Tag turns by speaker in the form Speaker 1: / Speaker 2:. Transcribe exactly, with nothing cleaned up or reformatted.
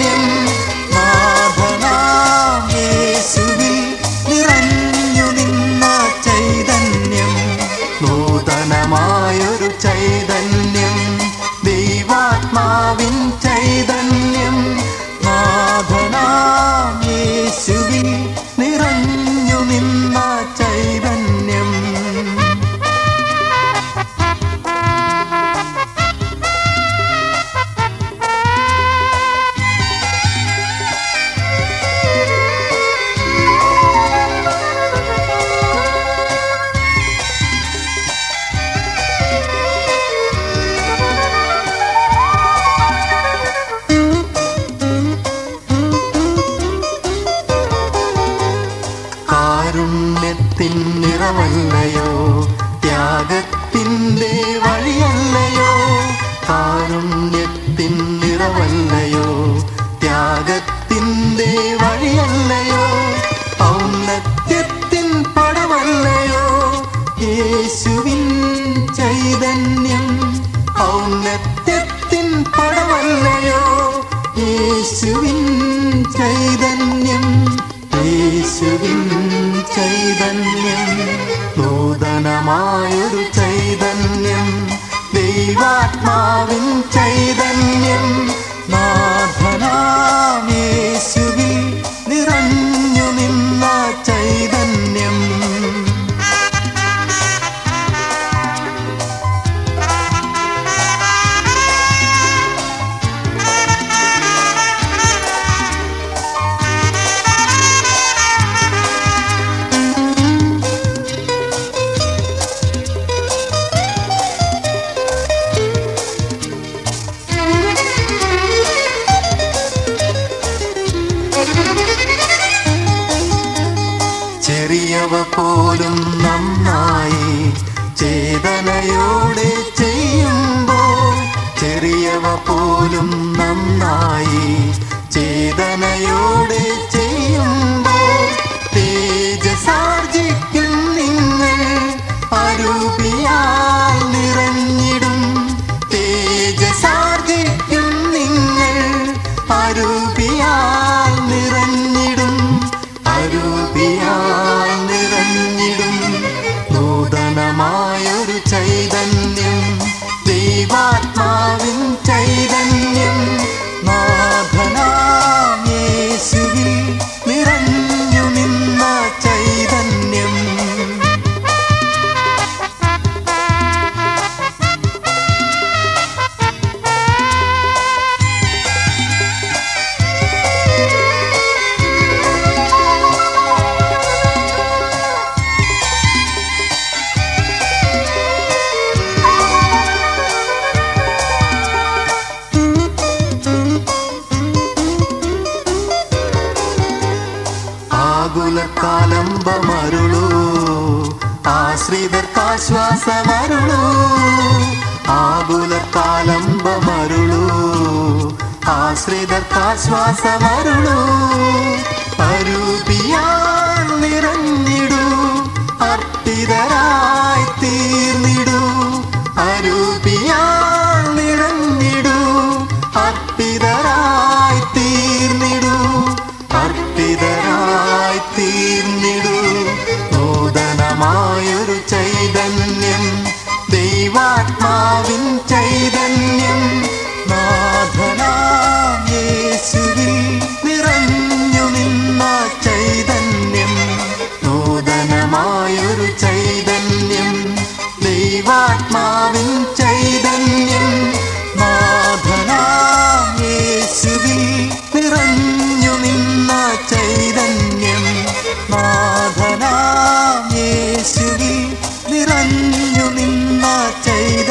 Speaker 1: ചൈതന്യം നാഥനാം യേശുവിൽ നിറഞ്ഞു നിന്ന ചൈതന്യം നൂതനമായൊരു ചൈതന്യം ദൈവാത്മാവിൻ ചൈതന്യം നാഥനാം യേശുവിൽ നിറഞ്ഞു നിന്ന ചൈതന്യം കാരുണ്യത്തിൻ നിറമല്ലയോ ത്യാഗത്തിൻ്റെ വഴിയല്ലയോ കാരുണ്യത്തിൻ നിറമല്ലയോ ത്യാഗത്തിൻ്റെ വഴിയല്ലയോ ഔന്നത്യത്തിൻ പടമല്ലയോ യേശുവിൻ ചൈതന്യം ഔന്നത്യത്തിൻ പടമല്ലയോ യേശുവിൻ ചൈതന്യം യേശുവിൻ ചൈതന്യം നൂതനമായൊരു ചൈതന്യം ദൈവാത്മാവിൻ ചൈതന്യം നാഥനാം യേശുവിൽ നിറഞ്ഞു നിന്ന ചൈതന്യം ചെറിയവ പോലും നന്നായി ചേതനയോടെ ചെയ്യുമ്പോൾ ചെറിയവ പോലും നന്നായി ചേതനയോടെ ചെയ്യുമ്പോൾ തേജസാർജിക്കും നിങ്ങൾ അരൂപിയാൽ നിറഞ്ഞിടും തേജസാർജിക്കും നിങ്ങൾ അരൂപിയാൽ നിറഞ്ഞിടും അരൂപിയാൽ നിറഞ്ഞിടും നൂതനമായൊരു ചൈതന്യം ദൈവാത്മാവിൻ ചൈതന്യം നാഥനാം യേശുവിൽ നിറഞ്ഞു നിന്ന ചൈതന്യം ആകുലക്കാലംബമരുളൂ ആശ്രിതർക്കാശ്വാസമരുളൂ ആകുലക്കാലംബമരുളൂ ആശ്രിതർക്കാശ്വാസമരുളൂ അരൂപിയാൽ നിറഞ്ഞിടൂ അർപ്പിതരായി തീർന്നിടൂ അരൂപിയാൽ നിറഞ്ഞിടൂ അർപ്പിതരായി തീർന്നിടൂ അർപ്പിതരായി തീർന്നിടൂ നൂതനമായൊരു ചൈതന്യം ദൈവാത്മാവിൻ ചൈതന്യം നാഥനാം യേശുവിൽ നിറഞ്ഞു നിന്ന ചൈതന്യം നൂതനമായൊരു ചൈതന്യം ദൈവാത്മാവിൻ ചൈതന്യം നാഥനാം യേശുവിൽ നിറഞ്ഞു നിന്ന ചൈതന്യം നാഥനാം യേശുവിൽ നിറഞ്ഞു നിന്ന ചൈതന്യം